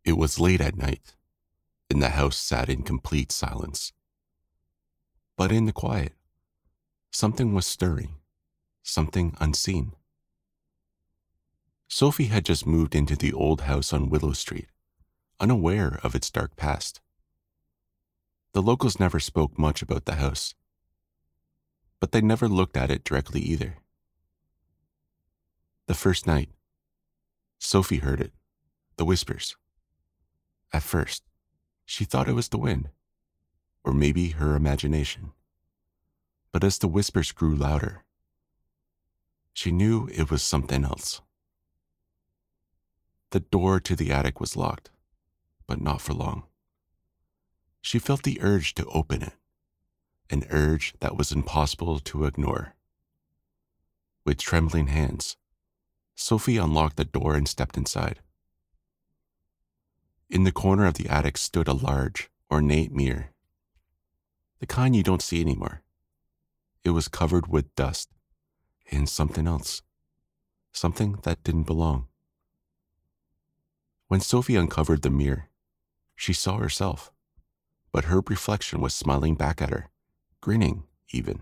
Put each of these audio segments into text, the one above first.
It was late at night, and the house sat in complete silence. But in the quiet, something was stirring, something unseen. Sophie had just moved into the old house on Willow Street, unaware of its dark past. The locals never spoke much about the house, but they never looked at it directly either. The first night, Sophie heard it, the whispers. At first, she thought it was the wind, or maybe her imagination. But as the whispers grew louder, she knew it was something else. The door to the attic was locked, but not for long. She felt the urge to open it, an urge that was impossible to ignore. With trembling hands, Sophie unlocked the door and stepped inside. In the corner of the attic stood a large, ornate mirror, the kind you don't see anymore. It was covered with dust and something else, something that didn't belong. When Sophie uncovered the mirror, she saw herself, but her reflection was smiling back at her, grinning even.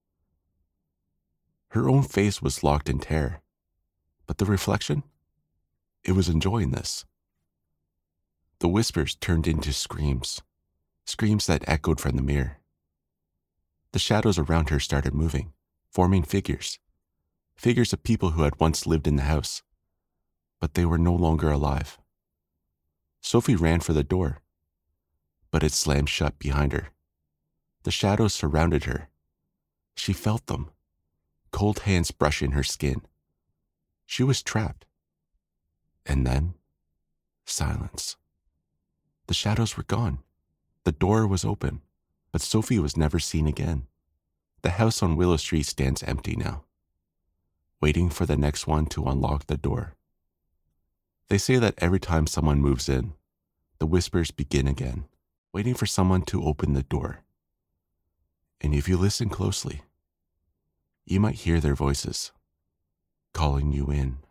Her own face was locked in terror, but the reflection? It was enjoying this. The whispers turned into screams, screams that echoed from the mirror. The shadows around her started moving, forming figures of people who had once lived in the house, but they were no longer alive. Sophie ran for the door, but it slammed shut behind her. The shadows surrounded her. She felt them, cold hands brushing her skin. She was trapped. And then, silence. The shadows were gone. The door was open, but Sophie was never seen again. The house on Willow Street stands empty now, waiting for the next one to unlock the door. They say that every time someone moves in, the whispers begin again, waiting for someone to open the door. And if you listen closely, you might hear their voices, calling you in.